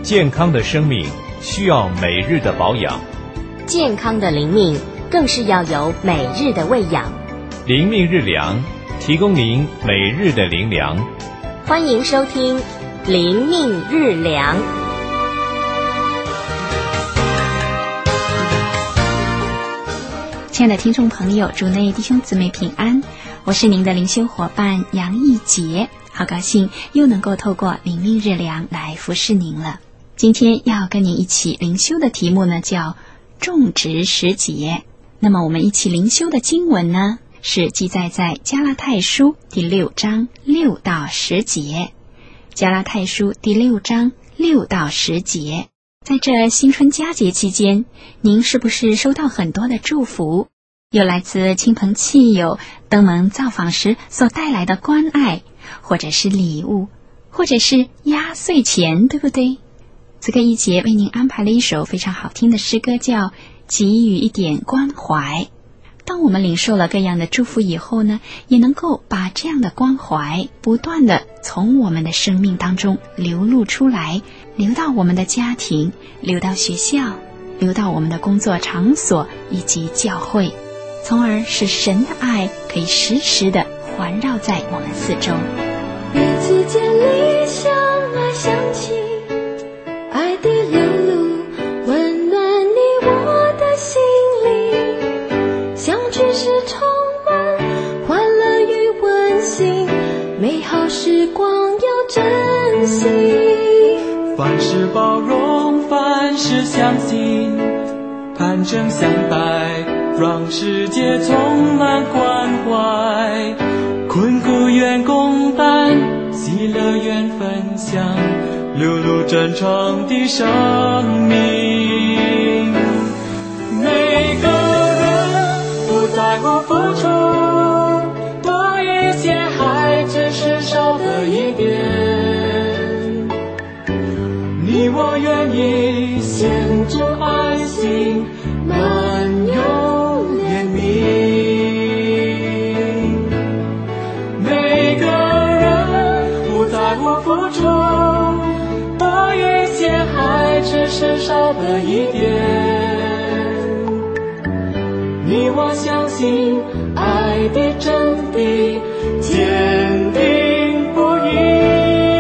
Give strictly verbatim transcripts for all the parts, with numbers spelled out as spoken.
健康的生命需要每日的保养， 健康的灵命更是要有每日的喂养。 灵命日粮，提供您每日的灵粮。 欢迎收听灵命日粮。 亲爱的听众朋友，主内弟兄姊妹平安，我是您的灵修伙伴杨义杰，好高兴又能够透过灵命日粮来服侍您了。今天要跟您一起灵修的题目呢，叫种植时节。那么我们一起灵修的经文呢，是记载在加拉太书第六章六到十节。加拉太书第六章六到十节。在这新春佳节期间，您是不是收到很多的祝福？有来自亲朋戚友登门造访时所带来的关爱，或者是礼物，或者是压岁钱，对不对？这个一节为您安排了一首非常好听的诗歌，叫《给予一点关怀》。当我们领受了各样的祝福以后呢，也能够把这样的关怀不断的从我们的生命当中流露出来，流到我们的家庭，流到学校，流到我们的工作场所以及教会，从而使神的爱可以时时的环绕在我们四周。 日子渐理想爱响起，爱的流露温暖你我的心灵，相聚时充满欢乐与温馨，美好时光要珍惜。 凡事包容，凡事相信，坦诚相待，让世界充满关怀。困苦愿共担，喜乐愿分享，流露真诚的生命。每个人不在乎付出，多一些还只是少了一点。你我愿意献出爱心，满有怜悯。每个人不在乎付出，多一些还只是少了一点。你我相信爱的真谛，坚定不移。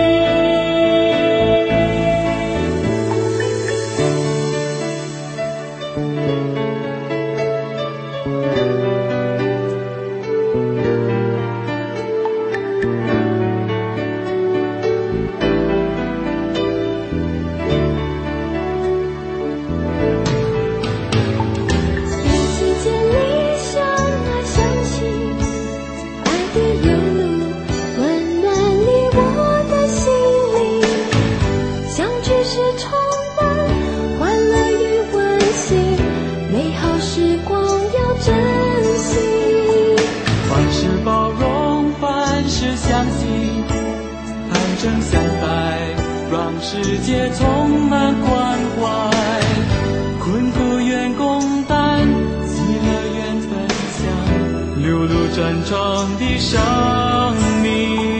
世界充满关怀，困苦愿共担，喜乐愿分享，流露真诚的生命。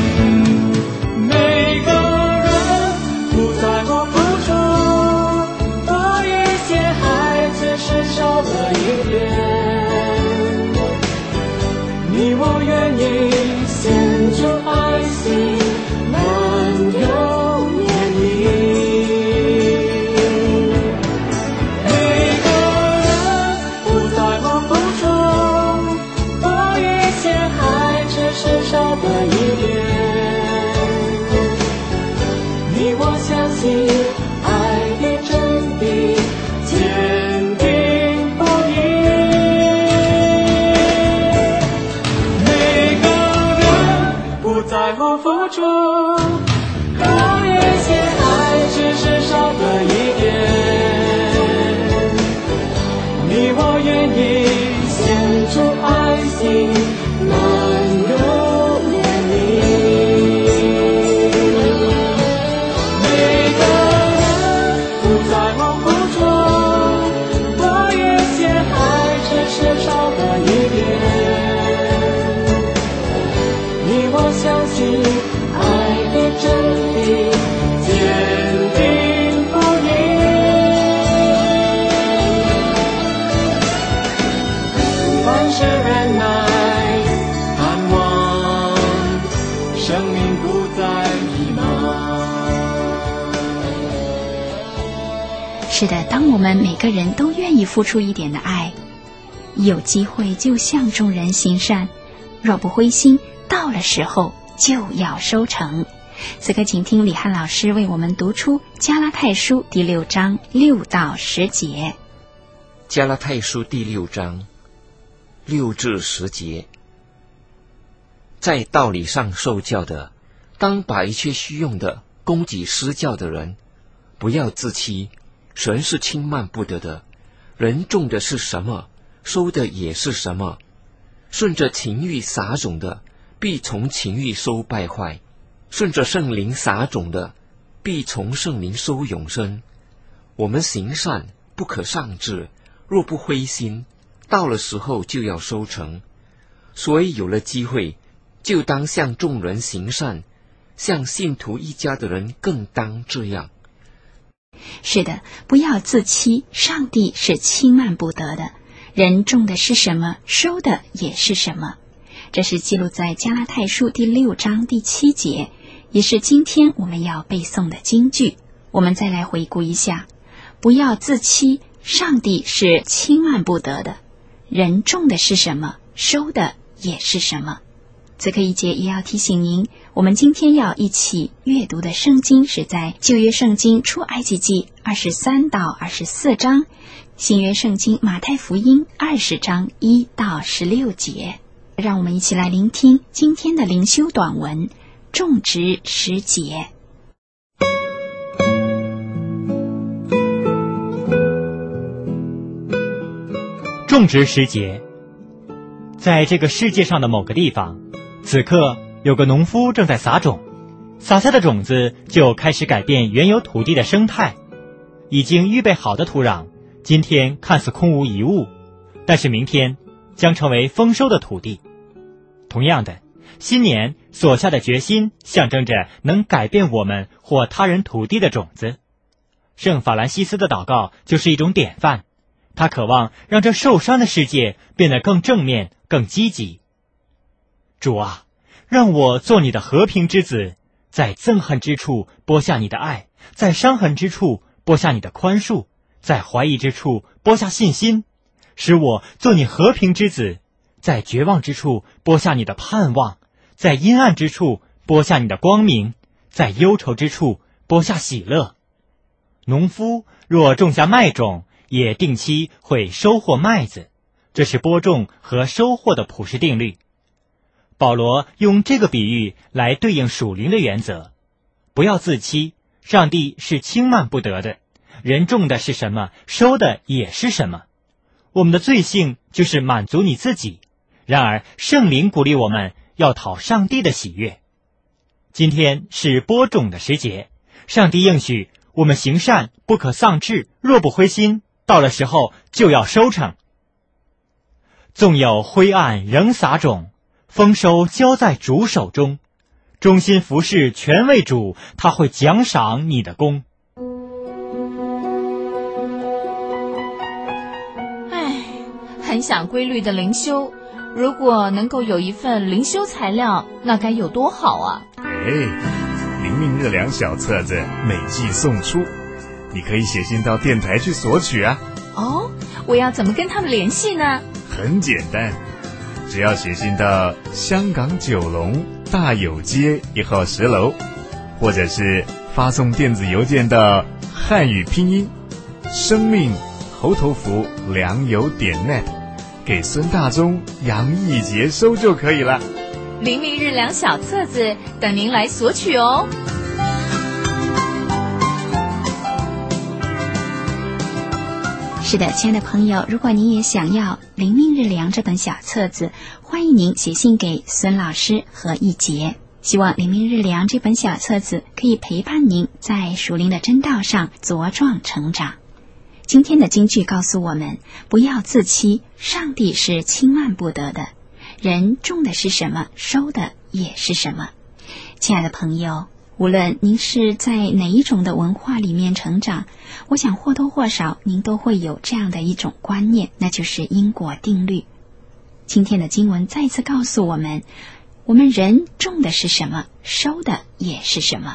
每个人不在乎付出，多一些还只是少了一点。你我愿意献出爱心，满有每个是的，当我们每个人都愿意付出一点的爱，有机会就向众人行善，若不灰心，到了时候就要收成。此刻请听李汉老师为我们读出加拉太书第六章六到十节。 加拉太书第六章六至十节，在道理上受教的，当把一切虚用的供给施教的人，不要自欺，神是轻慢不得的。人种的是什么，收的也是什么。顺着情欲撒种的，必从情欲收败坏；顺着圣灵撒种的，必从圣灵收永生。我们行善不可丧志，若不灰心，到了时候就要收成。所以有了机会，就当向众人行善，向信徒一家的人更当这样。 是的，不要自欺，上帝是轻慢不得的。人种的是什么，收的也是什么。这是记录在加拉太书第六章第七节，也是今天我们要背诵的金句。我们再来回顾一下，不要自欺，上帝是轻慢不得的。人种的是什么，收的也是什么。此刻一节也要提醒您，我们今天要一起阅读的圣经是在旧约圣经出埃及记二十三到二十四章，新约圣经马太福音二十章一到十六节。让我们一起来聆听今天的灵修短文，种植时节。 种植时节，在这个世界上的某个地方，此刻有个农夫正在撒种，撒下的种子就开始改变原有土地的生态。已经预备好的土壤，今天看似空无一物，但是明天将成为丰收的土地。同样的，新年所下的决心象征着能改变我们或他人土地的种子。圣法兰西斯的祷告就是一种典范，他渴望让这受伤的世界变得更正面、更积极。主啊，让我做你的和平之子，在憎恨之处播下你的爱，在伤痕之处播下你的宽恕，在怀疑之处播下信心，使我做你和平之子，在绝望之处播下你的盼望，在阴暗之处播下你的光明，在忧愁之处播下喜乐。农夫若种下麦种，也定期会收获麦子，这是播种和收获的普世定律。保罗用这个比喻来对应属灵的原则，不要自欺，上帝是轻慢不得的，人种的是什么，收的也是什么。我们的罪性就是满足你自己，然而圣灵鼓励我们要讨上帝的喜悦。今天是播种的时节，上帝应许我们行善不可丧志，若不灰心，到了时候就要收成。纵有灰暗仍撒种，丰收交在主手中，忠心服侍全为主，他会奖赏你的功。 唉，很想规律的灵修，如果能够有一份灵修材料，那该有多好啊！ 哎，灵命日粮小册子每季送出，你可以写信到电台去索取啊。 哦，我要怎么跟他们联系呢？ 很简单，只要写信到香港九龙大有街一号十楼，或者是发送电子邮件到汉语拼音生命猴头符良友点 net 给孙大中、杨义杰收就可以了。 灵命日粮小册子等您来索取哦。 是的，亲爱的朋友，如果你也想要灵命日粮这本小册子，欢迎您写信给孙老师和义杰。希望灵命日粮这本小册子可以陪伴您在属灵的真道上茁壮成长。今天的金句告诉我们，不要自欺，上帝是轻慢不得的，人种的是什么，收的也是什么。亲爱的朋友，无论您是在哪一种的文化里面成长，我想或多或少您都会有这样的一种观念，那就是因果定律。今天的经文再次告诉我们，我们人种的是什么，收的也是什么。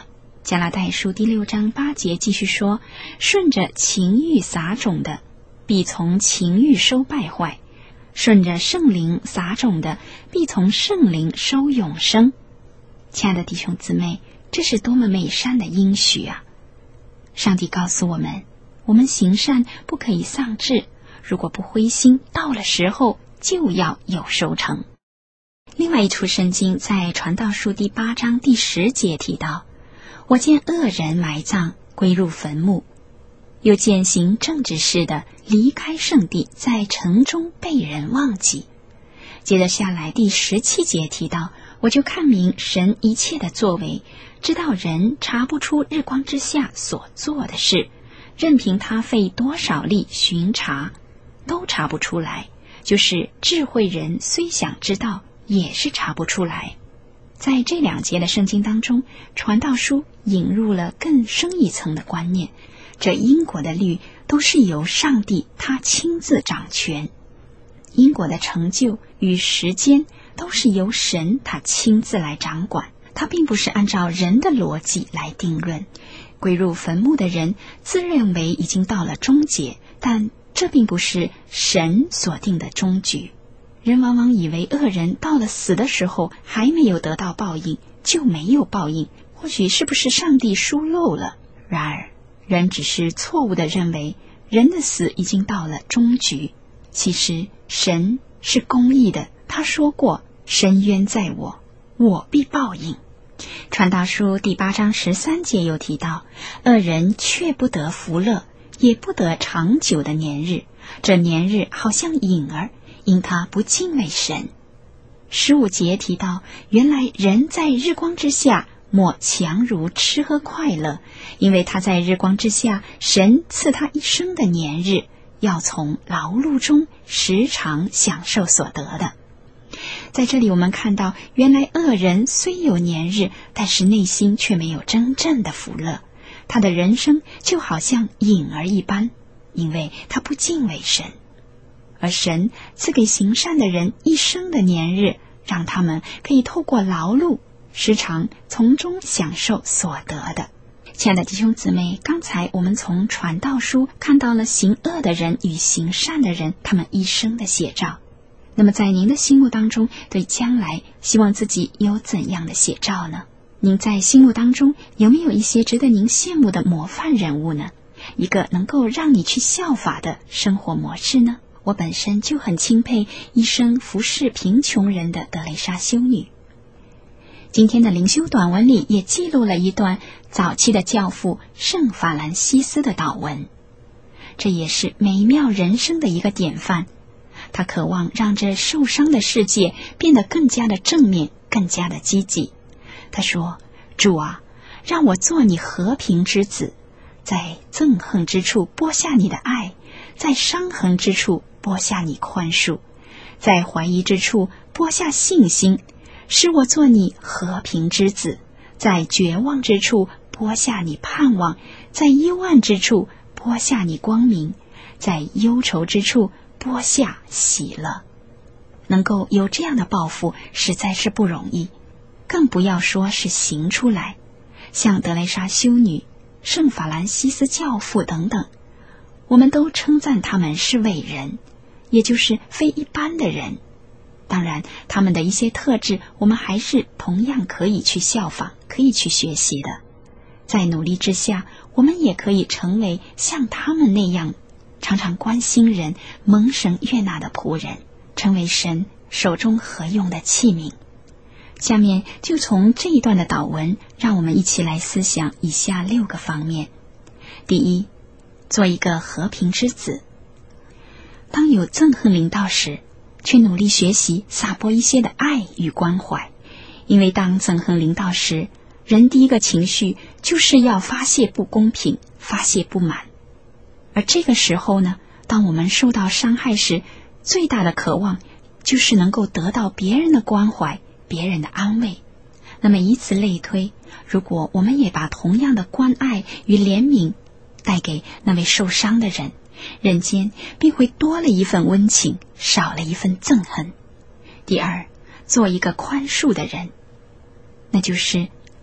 加拉太书第六章八节继续说，顺着情欲撒种的，必从情欲收败坏；顺着圣灵撒种的，必从圣灵收永生。亲爱的弟兄姊妹，这是多么美善的应许啊！上帝告诉我们，我们行善不可以丧志，如果不灰心，到了时候就要有收成。另外一处圣经在传道书第八章第十节提到，我见恶人埋葬，归入坟墓，又见行正直事的离开圣地，在城中被人忘记。接着下来第十七节提到，我就看明神一切的作为，知道人查不出日光之下所做的事，任凭他费多少力巡查，都查不出来，就是智慧人虽想知道，也是查不出来。在这两节的圣经当中，传道书引入了更深一层的观念，这因果的律都是由上帝他亲自掌权，因果的成就与时间都是由神他亲自来掌管，他并不是按照人的逻辑来定论。归入坟墓的人自认为已经到了终结，但这并不是神所定的终局。人往往以为恶人到了死的时候还没有得到报应，就没有报应，或许是不是上帝疏漏了？然而人只是错误地认为人的死已经到了终局。其实神是公义的，他说过，深渊在我，我必报应。传道书第八章十三节又提到，恶人却不得福乐，也不得长久的年日，这年日好像影儿，因他不敬畏神。十五节提到，原来人在日光之下莫强如吃喝快乐，因为他在日光之下，神赐他一生的年日，要从劳碌中时常享受所得的。在这里我们看到，原来恶人虽有年日，但是内心却没有真正的福乐，他的人生就好像影儿一般，因为他不敬畏神。而神赐给行善的人一生的年日，让他们可以透过劳碌时常从中享受所得的。亲爱的弟兄姊妹，刚才我们从传道书看到了行恶的人与行善的人他们一生的写照。那么在您的心目当中，对将来希望自己有怎样的写照呢？您在心目当中有没有一些值得您羡慕的模范人物呢？一个能够让你去效法的生活模式呢？我本身就很钦佩一生服侍贫穷人的德蕾莎修女。今天的灵修短文里也记录了一段早期的教父圣法兰西斯的祷文，这也是美妙人生的一个典范。他渴望让这受伤的世界变得更加的正面，更加的积极。他说，主啊，让我做你和平之子，在憎恨之处播下你的爱，在伤痕之处播下你宽恕，在怀疑之处播下信心，使我做你和平之子，在绝望之处播下你盼望，在幽暗之处播下你光明，在忧愁之处播下喜乐。能够有这样的抱负实在是不容易，更不要说是行出来。像德蕾莎修女、圣法兰西斯教父等等，我们都称赞他们是伟人，也就是非一般的人。当然他们的一些特质我们还是同样可以去效仿，可以去学习的。在努力之下，我们也可以成为像他们那样常常关心人、蒙神悦纳的仆人，成为神手中合用的器皿。下面就从这一段的祷文，让我们一起来思想以下六个方面。第一，做一个和平之子。当有憎恨临到时，去努力学习撒播一些的爱与关怀，因为当憎恨临到时，人第一个情绪就是要发泄不公平，发泄不满。而这个时候呢，当我们受到伤害时，最大的渴望就是能够得到别人的关怀，别人的安慰。那么以此类推，如果我们也把同样的关爱与怜悯带给那位受伤的人，人间便会多了一份温情，少了一份憎恨。第二，做一个宽恕的人，那就是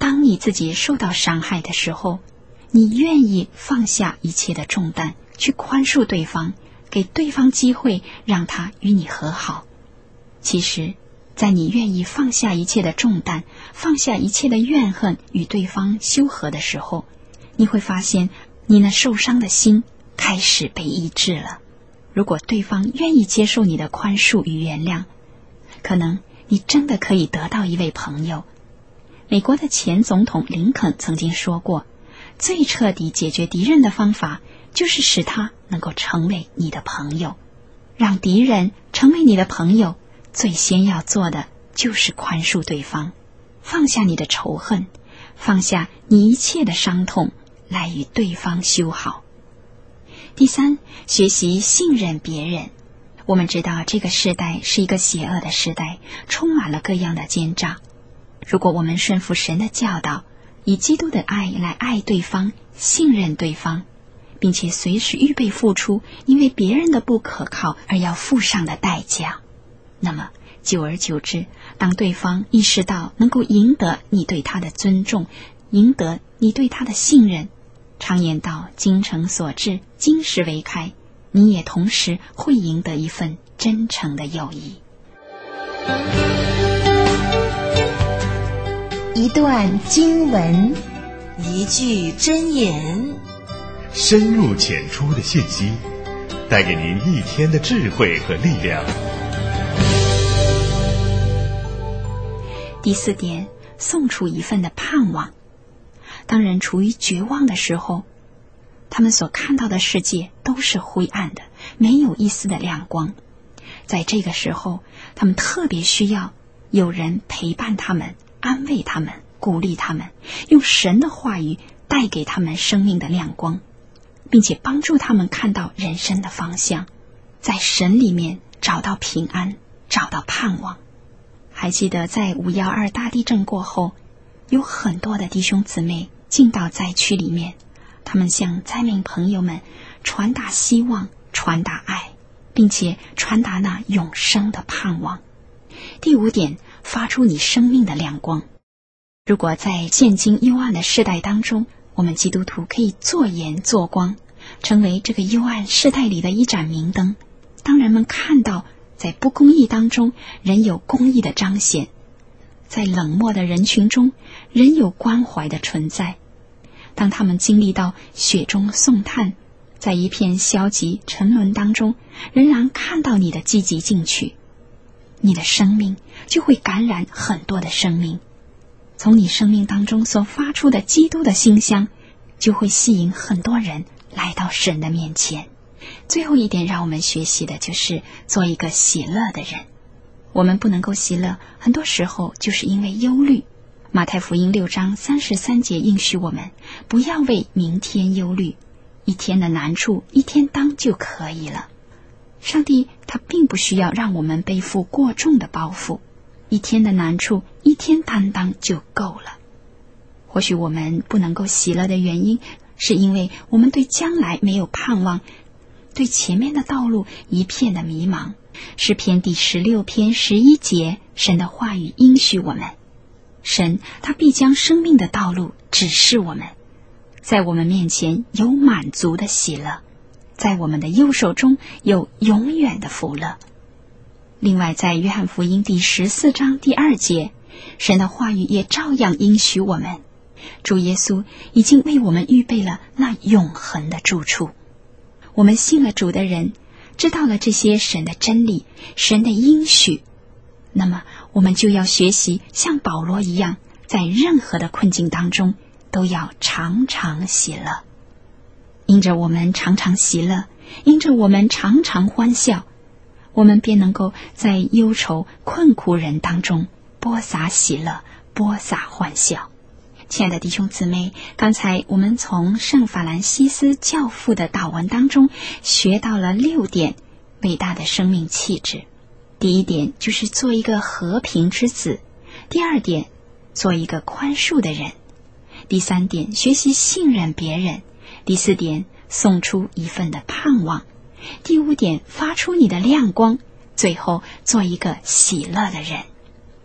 当你自己受到伤害的时候，你愿意放下一切的重担，去宽恕对方，给对方机会让他与你和好。其实在你愿意放下一切的重担，放下一切的怨恨，与对方修和的时候，你会发现你那受伤的心开始被医治了。如果对方愿意接受你的宽恕与原谅，可能你真的可以得到一位朋友。美国的前总统林肯曾经说过，最彻底解决敌人的方法就是使他能够成为你的朋友。让敌人成为你的朋友，最先要做的就是宽恕对方，放下你的仇恨，放下你一切的伤痛，来与对方修好。第三，学习信任别人。我们知道这个时代是一个邪恶的时代，充满了各样的奸诈。如果我们顺服神的教导，以基督的爱来爱对方，信任对方，并且随时预备付出因为别人的不可靠而要付上的代价，那么久而久之，当对方意识到能够赢得你对他的尊重，赢得你对他的信任，常言道精诚所至，金石为开，你也同时会赢得一份真诚的友谊。 一段经文，一句箴言， 深入浅出的信息，带给您一天的智慧和力量。 第四点，送出一份的盼望。当人处于绝望的时候，他们所看到的世界都是灰暗的，没有一丝的亮光。在这个时候，他们特别需要有人陪伴他们，安慰他们，鼓励他们，用神的话语带给他们生命的亮光，并且帮助他们看到人生的方向，在神里面找到平安，找到盼望。还记得在五一二大地震过后，有很多的弟兄姊妹进到灾区里面，他们向灾民朋友们传达希望，传达爱，并且传达那永生的盼望。第五点，发出你生命的亮光。如果在现今幽暗的世代当中，我们基督徒可以做盐做光，成为这个幽暗世代里的一盏明灯。当人们看到在不公义当中仍有公义的彰显，在冷漠的人群中仍有关怀的存在，当他们经历到雪中送炭，在一片消极沉沦当中仍然看到你的积极进取，你的生命就会感染很多的生命。从你生命当中所发出的基督的馨香，就会吸引很多人来到神的面前。最后一点让我们学习的就是做一个喜乐的人。我们不能够喜乐，很多时候就是因为忧虑。马太福音六章三十三节应许我们，不要为明天忧虑，一天的难处一天当就可以了。上帝他并不需要让我们背负过重的包袱，一天的难处一天担当就够了。或许我们不能够喜乐的原因，是因为我们对将来没有盼望，对前面的道路一片的迷茫。诗篇第十六篇十一节，神的话语应许我们，神他必将生命的道路指示我们，在我们面前有满足的喜乐，在我们的右手中有永远的福乐。另外在约翰福音第十四章第二节，神的话语也照样应许我们，主耶稣已经为我们预备了那永恒的住处。我们信了主的人，知道了这些神的真理，神的应许，那么我们就要学习像保罗一样，在任何的困境当中都要常常喜乐。因着我们常常喜乐，因着我们常常欢笑，我们便能够在忧愁困苦人当中播撒喜乐，播撒欢笑。亲爱的弟兄姊妹，刚才我们从圣法兰西斯教父的祷文当中学到了六点伟大的生命气质。第一点就是做一个和平之子，第二点做一个宽恕的人，第三点学习信任别人，第四点送出一份的盼望，第五点发出你的亮光，最后做一个喜乐的人。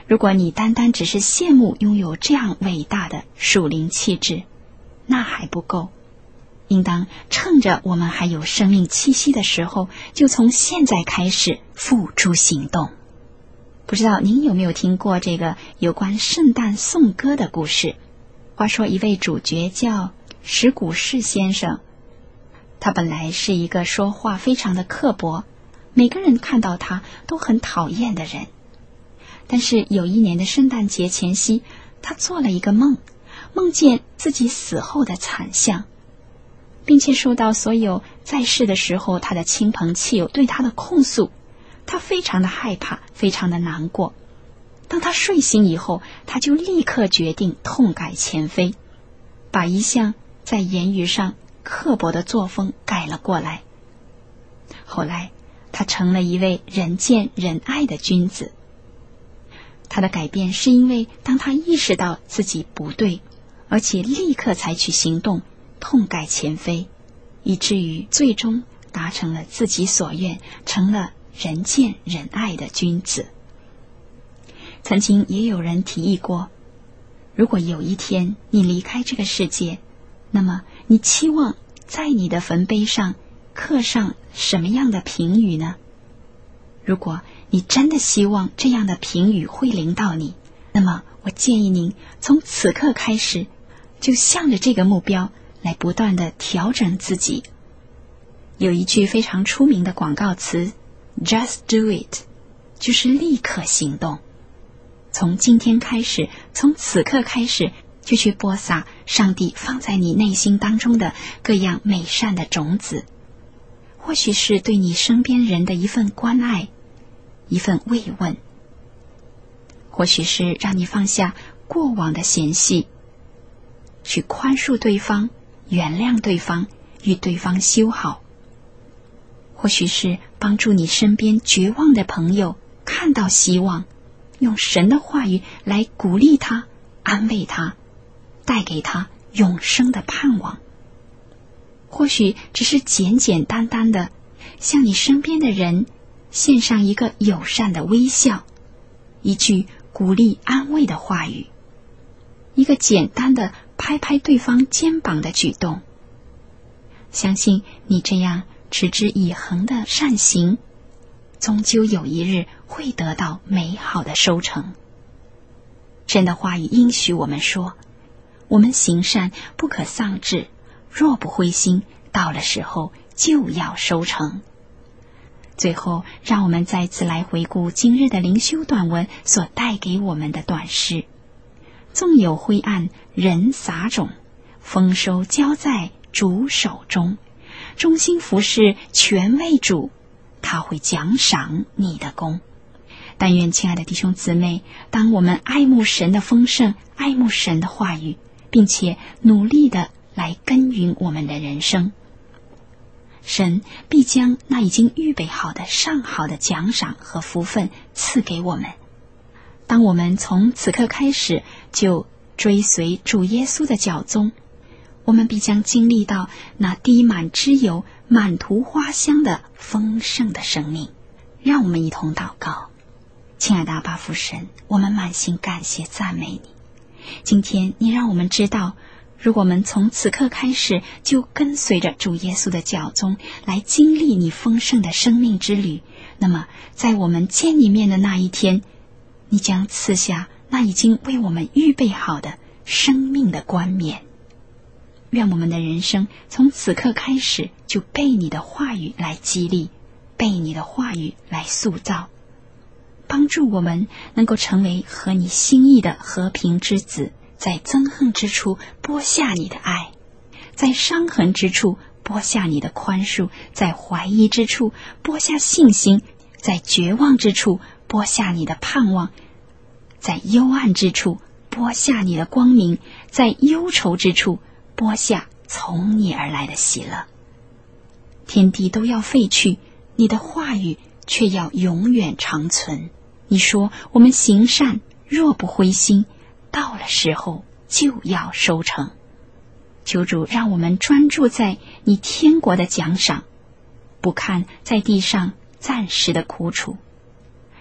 如果你单单只是羡慕拥有这样伟大的属灵气质，那还不够，应当趁着我们还有生命气息的时候，就从现在开始付诸行动。不知道您有没有听过这个有关圣诞颂歌的故事？话说一位主角叫石谷士先生，他本来是一个说话非常的刻薄，每个人看到他都很讨厌的人。但是有一年的圣诞节前夕，他做了一个梦，梦见自己死后的惨象，并且受到所有在世的时候他的亲朋戚友对他的控诉。他非常的害怕，非常的难过。当他睡醒以后，他就立刻决定痛改前非，把一向在言语上刻薄的作风改了过来。后来他成了一位人见人爱的君子。他的改变是因为当他意识到自己不对，而且立刻采取行动，痛改前非，以至于最终达成了自己所愿，成了人见人爱的君子。曾经也有人提议过，如果有一天你离开这个世界，那么你期望在你的坟碑上刻上什么样的评语呢？如果你真的希望这样的评语会临到你，那么我建议您从此刻开始，就向着这个目标来不断的调整自己。有一句非常出名的广告词 Just do it， 就是立刻行动。从今天开始，从此刻开始，就去播撒上帝放在你内心当中的各样美善的种子。或许是对你身边人的一份关爱，一份慰问，或许是让你放下过往的嫌隙，去宽恕对方，原谅对方，与对方修好。或许是帮助你身边绝望的朋友看到希望，用神的话语来鼓励他，安慰他，带给他永生的盼望。或许只是简简单单的向你身边的人献上一个友善的微笑，一句鼓励安慰的话语，一个简单的拍拍对方肩膀的举动。相信你这样持之以恒的善行，终究有一日会得到美好的收成。神的话语应许我们说，我们行善不可丧志，若不灰心，到了时候就要收成。最后，让我们再次来回顾今日的灵修短文所带给我们的短诗。纵有灰暗，人撒种，丰收交在主手中。忠心服侍，全为主，他会奖赏你的功。但愿亲爱的弟兄姊妹，当我们爱慕神的丰盛，爱慕神的话语，并且努力的来耕耘我们的人生，神必将那已经预备好的上好的奖赏和福分赐给我们。当我们从此刻开始就追随主耶稣的脚踪，我们必将经历到那滴满脂油、满途花香的丰盛的生命。让我们一同祷告。亲爱的阿爸父神，我们满心感谢赞美你。今天你让我们知道，如果我们从此刻开始就跟随着主耶稣的脚踪来经历你丰盛的生命之旅，那么在我们见你面的那一天，你将赐下那已经为我们预备好的生命的冠冕。愿我们的人生从此刻开始就被你的话语来激励，被你的话语来塑造，帮助我们能够成为合你心意的和平之子，在憎恨之处播下你的爱，在伤痕之处播下你的宽恕，在怀疑之处播下信心，在绝望之处播下你的盼望，在幽暗之处播下你的光明，在忧愁之处播下从你而来的喜乐。天地都要废去，你的话语却要永远长存。你说我们行善若不灰心，到了时候就要收成。求主让我们专注在你天国的奖赏，不看在地上暂时的苦楚，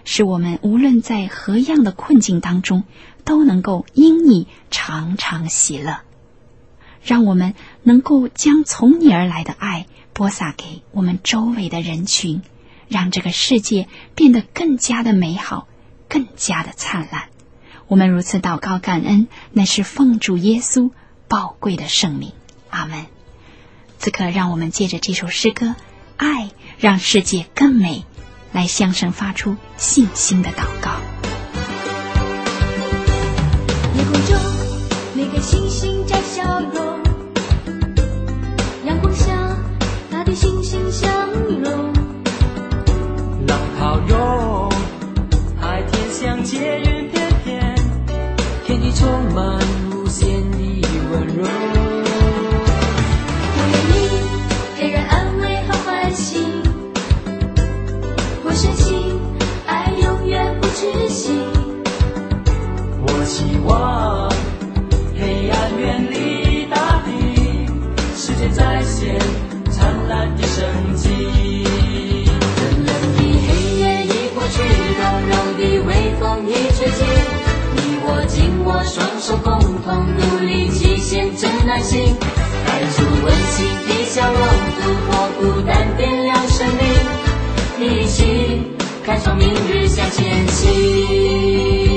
使我们无论在何样的困境当中，都能够因你常常喜乐。让我们能够将从你而来的爱播撒给我们周围的人群，让这个世界变得更加的美好，更加的灿烂。我们如此祷告感恩，乃是奉主耶稣宝贵的圣名，阿们。此刻让我们借着这首诗歌《爱让世界更美》，来向神发出信心的祷告。 夜空中每个星星在笑容，阳光下大地欣欣相融。 浪涛涌，海天相接，云翩翩，天地充满无限的温柔。 我愿意给人安慰和欢喜，我深信爱永远不止息。 我希望黑暗远离大地，世界再现灿烂的生机。 冷冷的黑夜已过去，柔柔的微风已吹起，你我紧握双手，共同努力，极限真耐心，带出温馨的笑容，突破孤单，点亮生命，一起开创明日向前行。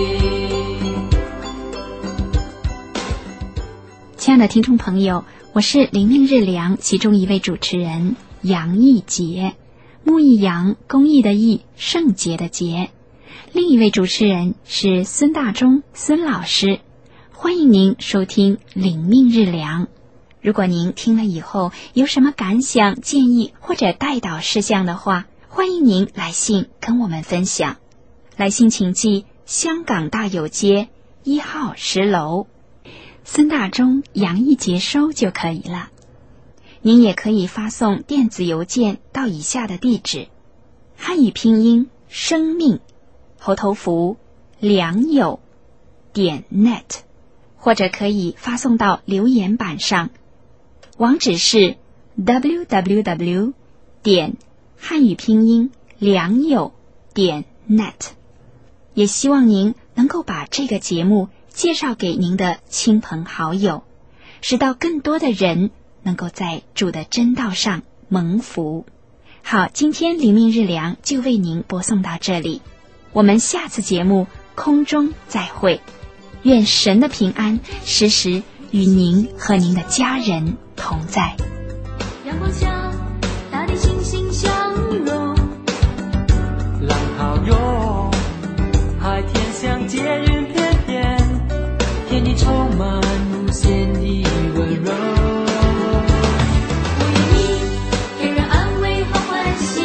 亲爱的听众朋友，我是灵命日粮其中一位主持人杨义杰，木易杨，公益的义，圣洁的洁。另一位主持人是孙大中孙老师。欢迎您收听灵命日粮。如果您听了以后有什么感想、建议或者代祷事项的话，欢迎您来信跟我们分享。来信请寄香港大有街一号十楼，孙大中杨义杰收就可以了。您也可以发送电子邮件到以下的地址：汉语拼音生命猴头符良友点 net， 或者可以发送到留言板上，网址是 double-u double-u double-u 点汉语拼音良友点 net。 也希望您能够把这个节目介绍给您的亲朋好友，使到更多的人能够在主的真道上蒙福。好，今天灵命日粮就为您播送到这里，我们下次节目空中再会。愿神的平安时时与您和您的家人同在。 阳光下大地欣欣相融， 浪涛涌，海天相接，云翩翩，天地充满无限的温柔。 我愿意给人安慰和欢喜，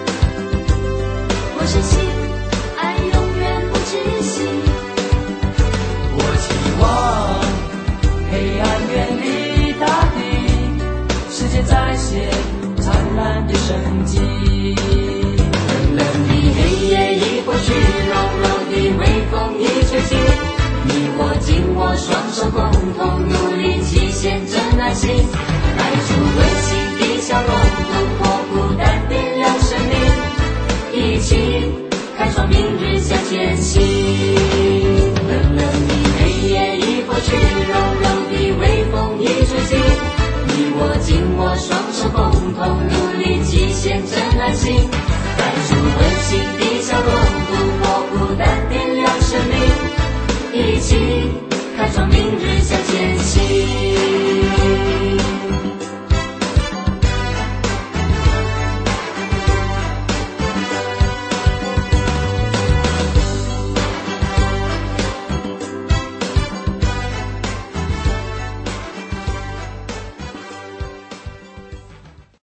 我深信爱永远不止息。 我希望黑暗远离大地，世界再现灿烂的生机。 冷冷的黑夜已过去，柔柔的微风已吹起，你我紧握双手，共同努力，极限真耐心，带出温馨的笑容，突破孤单，点亮生命，一起开创明日向前行。冷冷的黑夜已过去，柔柔的微风已吹起，你我紧握双手，共同努力，极限真耐心，